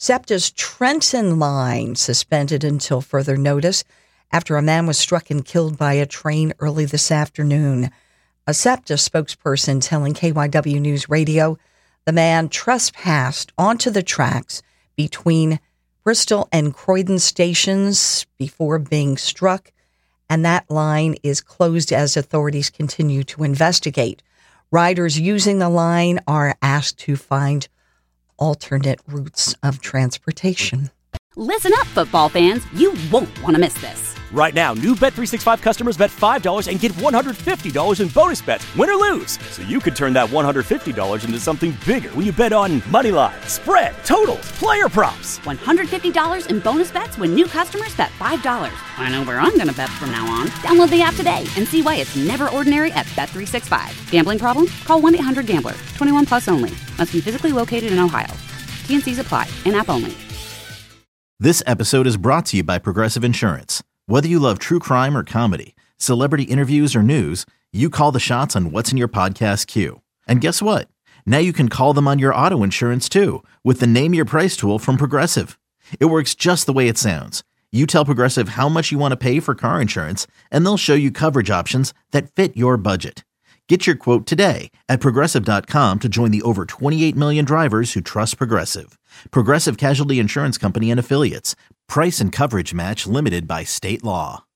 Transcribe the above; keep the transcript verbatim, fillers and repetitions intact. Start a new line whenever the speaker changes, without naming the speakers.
SEPTA's Trenton line suspended until further notice after a man was struck and killed by a train early this afternoon. A SEPTA spokesperson telling K Y W News Radio the man trespassed onto the tracks between Bristol and Croydon stations before being struck, and that line is closed as authorities continue to investigate. Riders using the line are asked to find alternate routes of transportation.
Listen up, football fans. You won't want to miss this.
Right now, new Bet three sixty-five customers bet five dollars and get one hundred fifty dollars in bonus bets, win or lose. So you could turn that one hundred fifty dollars into something bigger when you bet on money line, spread, totals, player props.
one hundred fifty dollars in bonus bets when new customers bet five dollars. I know where I'm going to bet from now on. Download the app today and see why it's never ordinary at Bet three sixty-five. Gambling problem? Call one eight hundred gambler. twenty-one plus only. Must be physically located in Ohio. T N Cs apply. In-app only.
This episode is brought to you by Progressive Insurance. Whether you love true crime or comedy, celebrity interviews or news, you call the shots on what's in your podcast queue. And guess what? Now you can call them on your auto insurance too with the Name Your Price tool from Progressive. It works just the way it sounds. You tell Progressive how much you want to pay for car insurance, and they'll show you coverage options that fit your budget. Get your quote today at Progressive dot com to join the over twenty-eight million drivers who trust Progressive. Progressive Casualty Insurance Company and Affiliates. Price and coverage match limited by state law.